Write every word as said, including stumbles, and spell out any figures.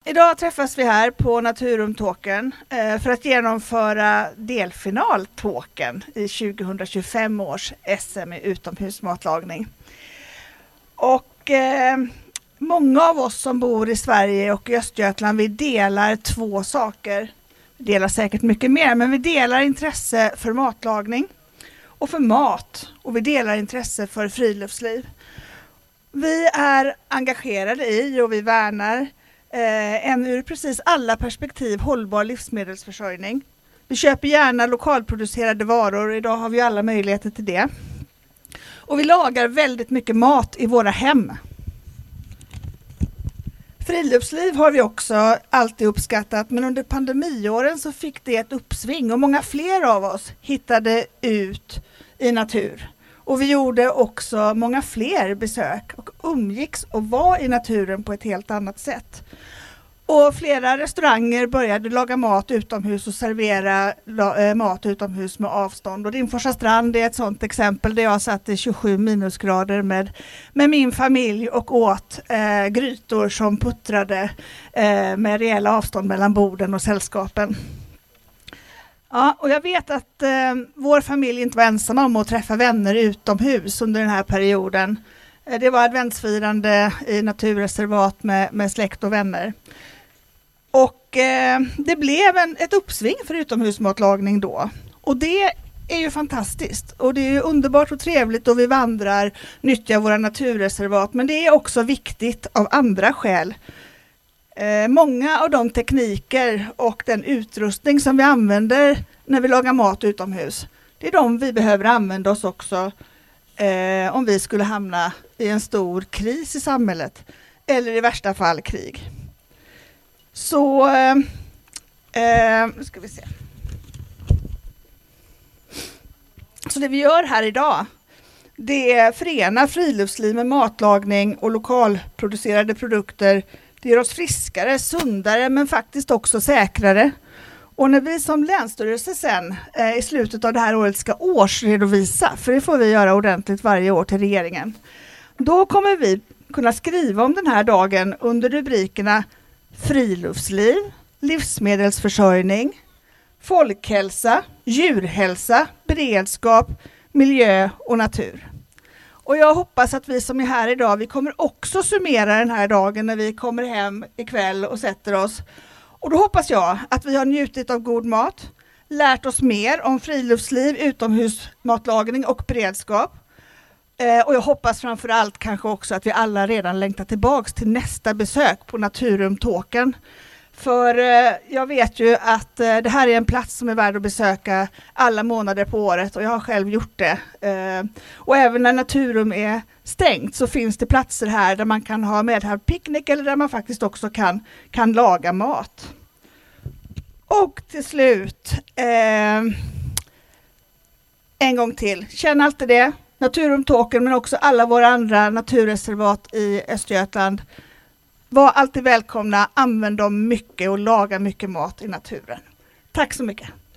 Idag träffas vi här på Naturum Tåkern eh, för att genomföra delfinal-tåkern i tjugohundratjugofem års S M i utomhusmatlagning. Och eh, många av oss som bor i Sverige och i Östergötland, vi delar två saker. Vi delar säkert mycket mer, men vi delar intresse för matlagning och för mat, och vi delar intresse för friluftsliv. Vi är engagerade i och vi värnar eh, en ur precis alla perspektiv hållbar livsmedelsförsörjning. Vi köper gärna lokalproducerade varor, idag har vi alla möjligheter till det. Och vi lagar väldigt mycket mat i våra hem. Friluftsliv har vi också alltid uppskattat, men under pandemiåren så fick det ett uppsving och många fler av oss hittade ut i natur. Och vi gjorde också många fler besök och umgicks och var i naturen på ett helt annat sätt. Och flera restauranger började laga mat utomhus och servera la, äh, mat utomhus med avstånd. Och Rimforsa strand är ett sådant exempel där jag satt i tjugosju minusgrader med, med min familj och åt äh, grytor som puttrade äh, med rejäla avstånd mellan borden och sällskapen. Ja, och jag vet att äh, vår familj inte var ensamma om att träffa vänner utomhus under den här perioden. Äh, det var adventsfirande i naturreservat med, med släkt och vänner. Och eh, det blev en, ett uppsving för utomhusmatlagning då. Och det är ju fantastiskt. Och det är ju underbart och trevligt och vi vandrar, nyttjar våra naturreservat. Men det är också viktigt av andra skäl. Eh, många av de tekniker och den utrustning som vi använder när vi lagar mat utomhus, det är de vi behöver använda oss också eh, om vi skulle hamna i en stor kris i samhället. Eller i värsta fall krig. Så, eh, nu ska vi se. Så det vi gör här idag, det är förena friluftsliv med matlagning och lokalproducerade produkter. Det gör oss friskare, sundare men faktiskt också säkrare. Och när vi som länsstyrelse sen eh, i slutet av det här året ska årsredovisa, för det får vi göra ordentligt varje år till regeringen, då kommer vi kunna skriva om den här dagen under rubrikerna friluftsliv, livsmedelsförsörjning, folkhälsa, djurhälsa, beredskap, miljö och natur. Och jag hoppas att vi som är här idag, vi kommer också summera den här dagen när vi kommer hem ikväll och sätter oss. Och då hoppas jag att vi har njutit av god mat, lärt oss mer om friluftsliv, utomhusmatlagning och beredskap. Eh, och jag hoppas framförallt kanske också att vi alla redan längtar tillbaks till nästa besök på Naturum Tåkern. För eh, jag vet ju att eh, det här är en plats som är värd att besöka alla månader på året och jag har själv gjort det. Eh, och även när Naturum är stängt så finns det platser här där man kan ha med här picknick eller där man faktiskt också kan, kan laga mat. Och till slut, eh, en gång till, känn alltid det. Naturum Tåkern men också alla våra andra naturreservat i Östergötland. Var alltid välkomna, använd dem mycket och laga mycket mat i naturen. Tack så mycket.